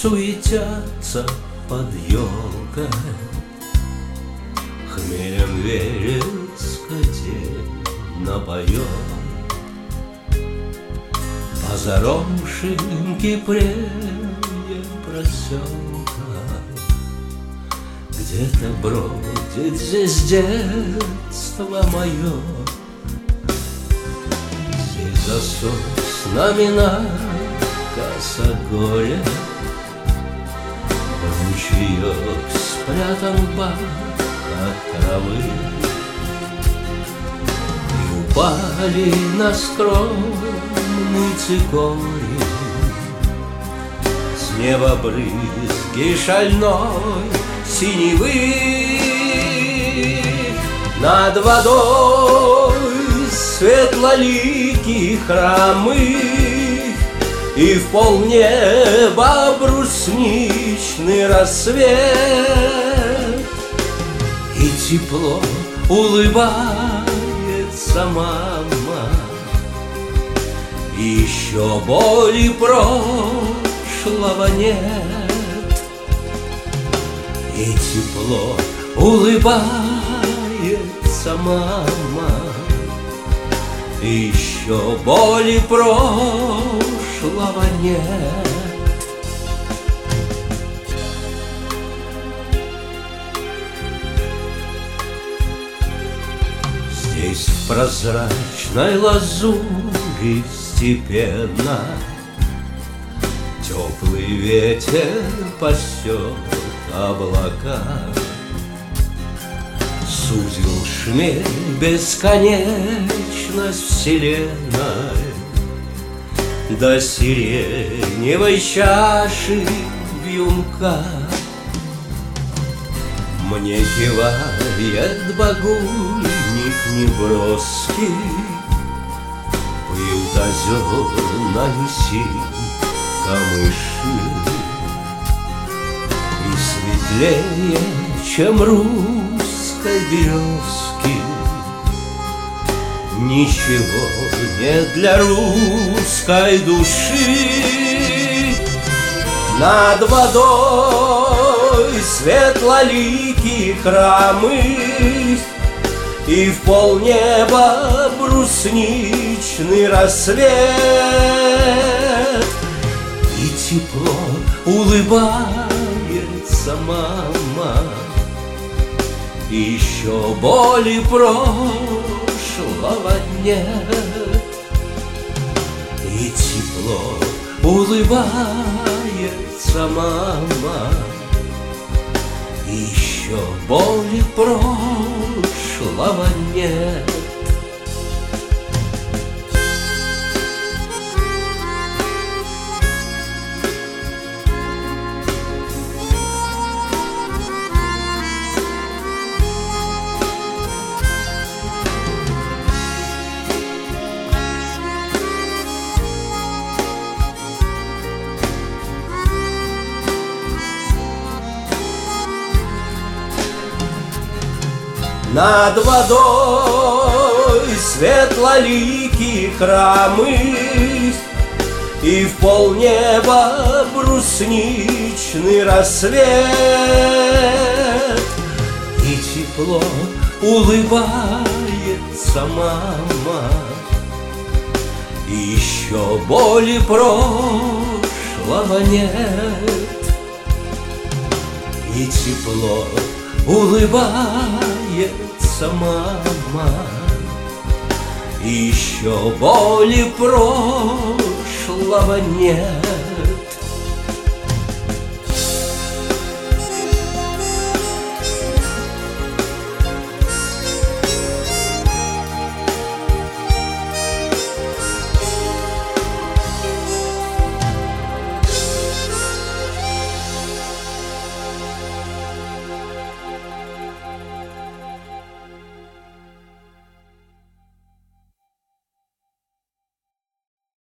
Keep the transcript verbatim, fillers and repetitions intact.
суетятся под елкой, хмелем вереск день напоен. По заросшим кипреем проселка где-то бродит здесь детство мое. Здесь за соснами на косогоре ручеек спрятан бак от травы, и упали на скромный цикорий с неба брызги шальной синевы. Над водой светлоликий храмы, и в полнеба брусничный рассвет, и тепло улыбается мама, и еще боли прошлого нет. И тепло улыбается мама, и еще боли прошлого нет. Здесь в прозрачной лазури степенно теплый ветер пасет облака. Сузил шмель бесконечность вселенной до сиреневой чаши вьюнка. Мне кивает багульник неброский, пьют озерною синь камыши, и светлее, чем русской березки, ничего нет для русской души. Над водой светлоликие храмы, и в полнеба брусничный рассвет, и тепло улыбается мама, и еще боли прошлого нет. И тепло улыбается мама, и еще боли прошлого нет. Над водой светлоликие храмы, и в полнеба брусничный рассвет, и тепло улыбается мама, и еще боли прошлого нет. И тепло улыбается мама, и еще боли прошлого нет.